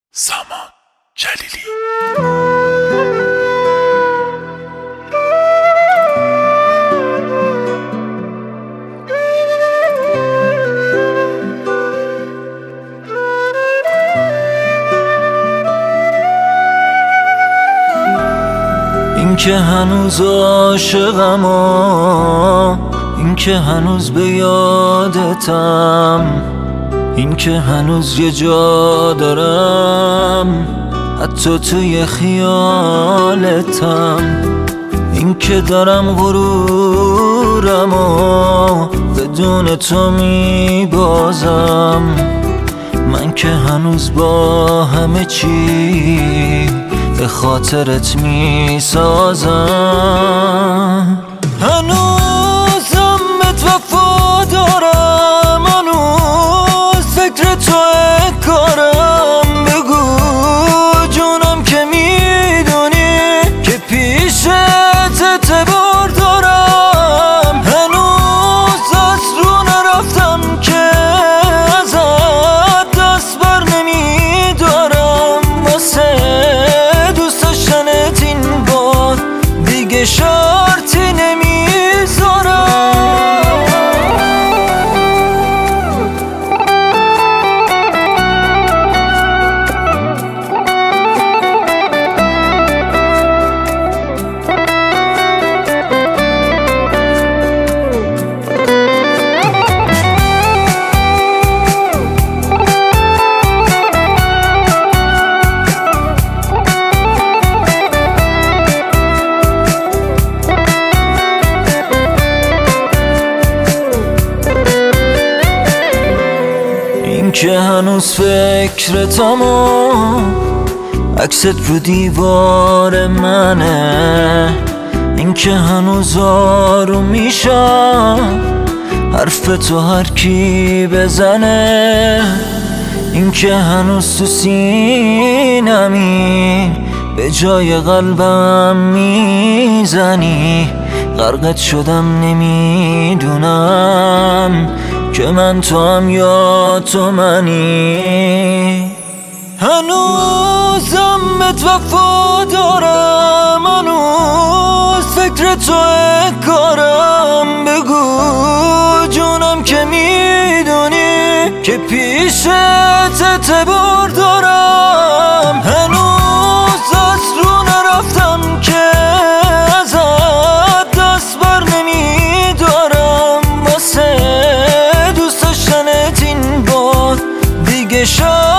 سامان جلیلی. این که هنوز عاشقم و این که هنوز به یادتم، این که هنوز یه جا دارم حتی توی خیالتم، این که دارم غرورم و بدون تو میبازم، من که هنوز با همه چی به خاطرت میسازم. هنوزم بهت وفا دارم، هنوز فکر توی کارم. بگو جونم که میدونی که پیشت اعتبار دارم. هنوز از رو نرفتم که ازت دست بر نمیدارم، واسه دوست داشتنت این بار دیگه شرطی نمیذارم. این که هنوز فکرتم و عکست رو دیوار منه، این که هنوز آروم میشم حرف تو هر کی بزنه، این که هنوز تو سینمی به جای قلبم میزنی. غرقت شدم نمیدونم که من تو هم یا تو منی. هنوزم بهت وفا دارم، هنوز فکر توی کارم. بگو جونم که میدونی که پیشت اعتبار دارم. هنوز از رو نرفتم که ازت دست بر نمیدارم، واسه دوست داشتنت این بار دیگه